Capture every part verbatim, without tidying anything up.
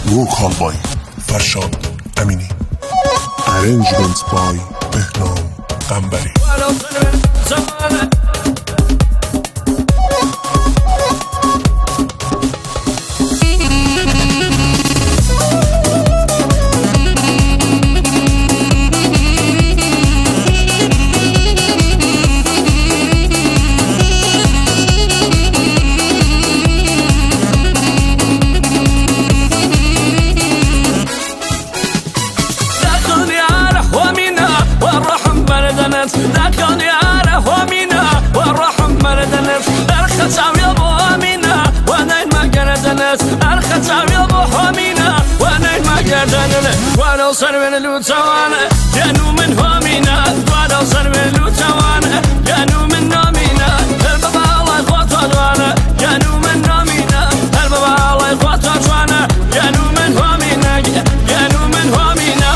ووکال بای فرشاد امینی، ارنجمنت بای بهنام قنبری. ذاكرني على ومينا والرحم بلد الناس الختام يا ابو امينه وانا ما قرد الناس الختام يا ابو حمينه وانا ما قرد الناس وانا وصل من الوتوانا كانوا من ومينا وانا وصل من الوتوانا كانوا من نومينا البابا الله يخوت وانا كانوا من نومينا البابا الله يخوت وانا كانوا من ومينا كانوا من ومينا.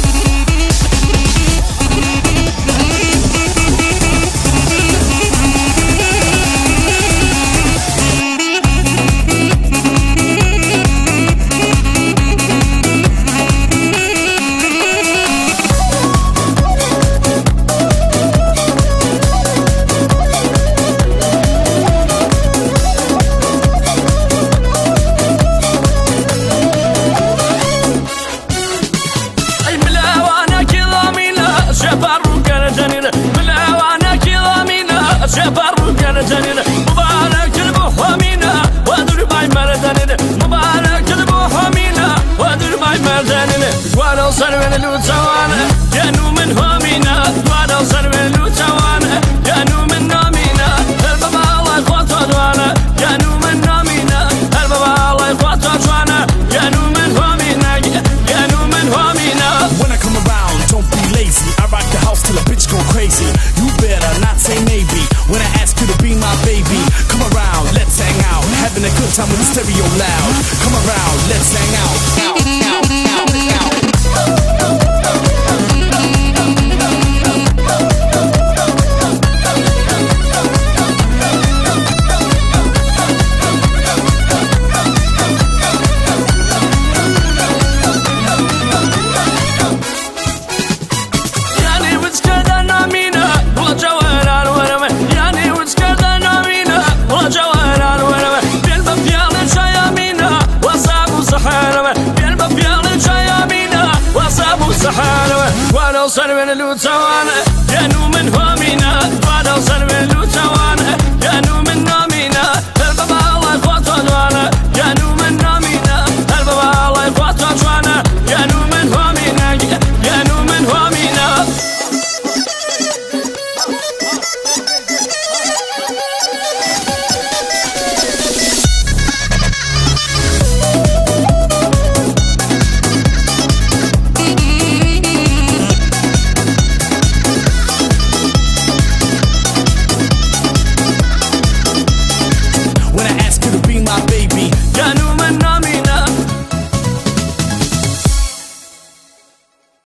مبارك البو حمينا وادر باي مردانين مبارك البو حمينا وادر باي مردانين وانا وصل من الوتوانا كانوا من حمينا وانا وصل من الوتوانا كانوا من نومينا البابا الله يخوت وانا كانوا من نومينا البابا الله يخوت وانا كانوا من حمينا كانوا من حمينا. When I come around, don't be lazy. I rock the house till a bitch go crazy. You better not say maybe when I ask you to be my baby. Come around, let's hang out, having a good time with the stereo loud. Come around, let's hang out.